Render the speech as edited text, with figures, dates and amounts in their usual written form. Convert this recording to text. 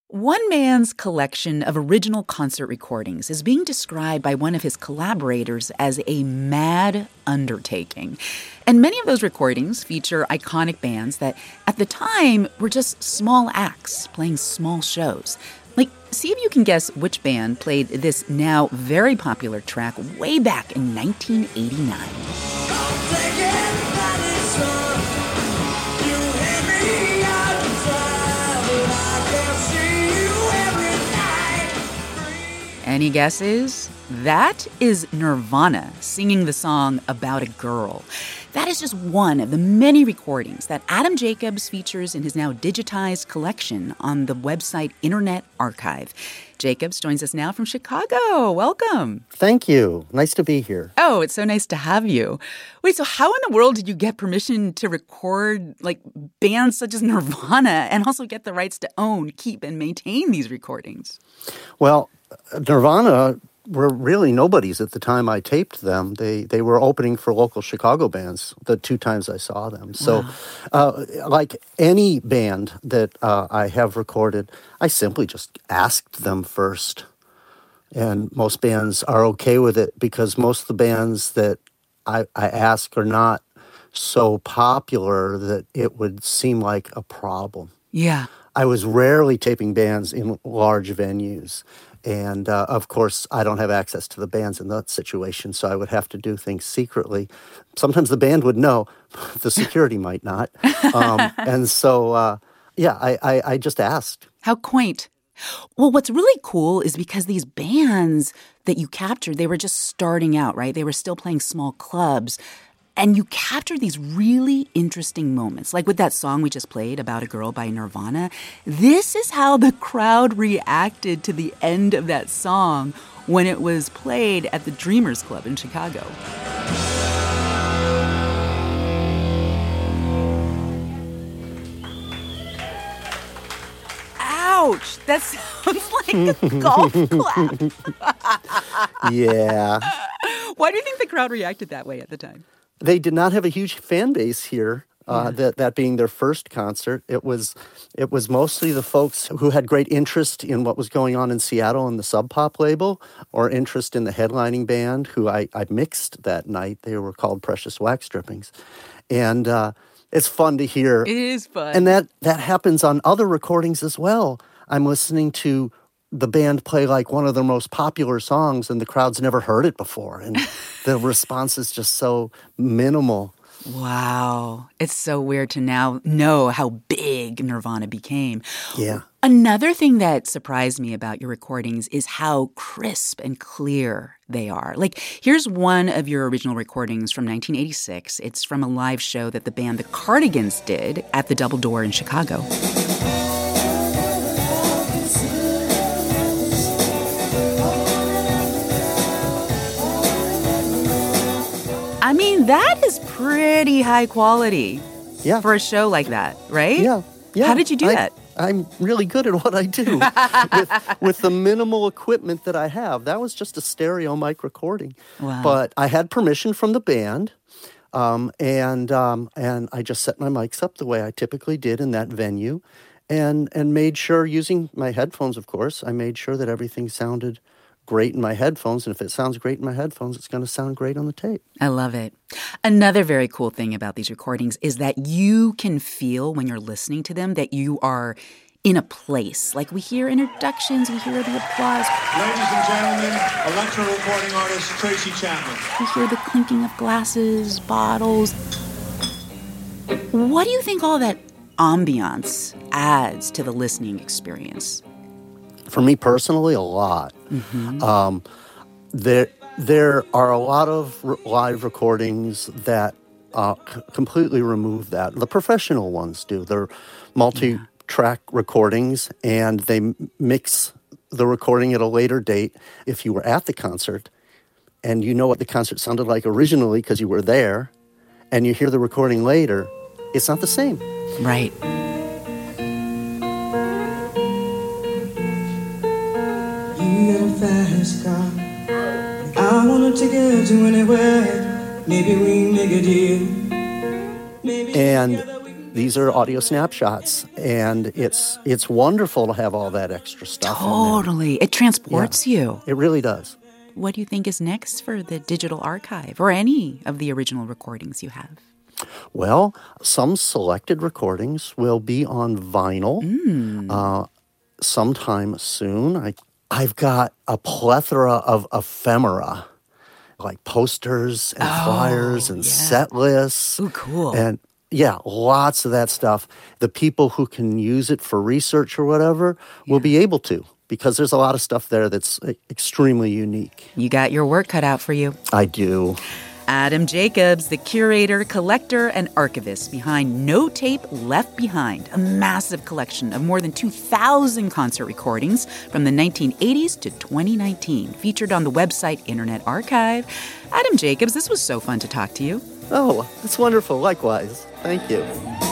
One man's collection of original concert recordings is being described by one of his collaborators as a mad undertaking. And many of those recordings feature iconic bands that, at the time, were just small acts playing small shows. Like, see if you can guess which band played this now very popular track way back in 1989. Any guesses? That is Nirvana singing the song About a Girl. That is just one of the many recordings that Adam Jacobs features in his now digitized collection on the website Internet Archive. Jacobs joins us now from Chicago. Welcome. Thank you. Nice to be here. Oh, it's so nice to have you. Wait, so how in the world did you get permission to record bands such as Nirvana and also get the rights to own, keep, and maintain these recordings? Well, Nirvana were really nobodies at the time I taped them. They were opening for local Chicago bands the two times I saw them. So like any band that I have recorded, I simply just asked them first. And most bands are okay with it because most of the bands that I ask are not so popular that it would seem like a problem. Yeah. I was rarely taping bands in large venues. And, of course, I don't have access to the bands in that situation, so I would have to do things secretly. Sometimes the band would know, the security might not. And so, I just asked. How quaint. Well, what's really cool is because these bands that you captured, they were just starting out, right? They were still playing small clubs. And you captured these really interesting moments, like with that song we just played, About a Girl by Nirvana. This is how the crowd reacted to the end of that song when it was played at the Dreamers Club in Chicago. Ouch! That sounds like a golf clap. Yeah. Why do you think the crowd reacted that way at the time? They did not have a huge fan base here, that being their first concert. It was mostly the folks who had great interest in what was going on in Seattle and the Sub Pop label, or interest in the headlining band who I mixed that night. They were called Precious Wax Drippings. And it's fun to hear. It is fun. And that happens on other recordings as well. I'm listening to the band play like one of their most popular songs and the crowd's never heard it before. And the response is just so minimal. Wow. It's so weird to now know how big Nirvana became. Yeah. Another thing that surprised me about your recordings is how crisp and clear they are. Like, here's one of your original recordings from 1986. It's from a live show that the band The Cardigans did at the Double Door in Chicago. I mean, that is pretty high quality for a show like that, right? Yeah. How did you do that? I'm really good at what I do with the minimal equipment that I have. That was just a stereo mic recording. Wow. But I had permission from the band, and I just set my mics up the way I typically did in that venue, and made sure, using my headphones, of course, I made sure that everything sounded great in my headphones, and if it sounds great in my headphones, it's going to sound great on the tape. I love it. Another very cool thing about these recordings is that you can feel when you're listening to them that you are in a place. Like, we hear introductions, we hear the applause. Ladies and gentlemen, electro recording artist Tracy Chapman. We hear the clinking of glasses, bottles. What do you think all that ambiance adds to the listening experience? For me personally, a lot. Mm-hmm. There are a lot of live recordings that completely remove that. The professional ones do. They're multi-track recordings, and they mix the recording at a later date. If you were at the concert, and you know what the concert sounded like originally because you were there, and you hear the recording later, it's not the same. Right. You got a fast car. I wanna take you to anywhere. Maybe we make a deal. And These are audio snapshots, and it's wonderful to have all that extra stuff in there. Totally. It transports you. It really does. What do you think is next for the digital archive or any of the original recordings you have? Well, some selected recordings will be on vinyl sometime soon. I've got a plethora of ephemera, like posters and flyers and set lists. Ooh, cool. And yeah, lots of that stuff. The people who can use it for research or whatever will be able to, because there's a lot of stuff there that's extremely unique. You got your work cut out for you. I do. Adam Jacobs, the curator, collector, and archivist behind No Tape Left Behind, a massive collection of more than 2,000 concert recordings from the 1980s to 2019, featured on the website Internet Archive. Adam Jacobs, this was so fun to talk to you. Oh, that's wonderful. Likewise. Thank you.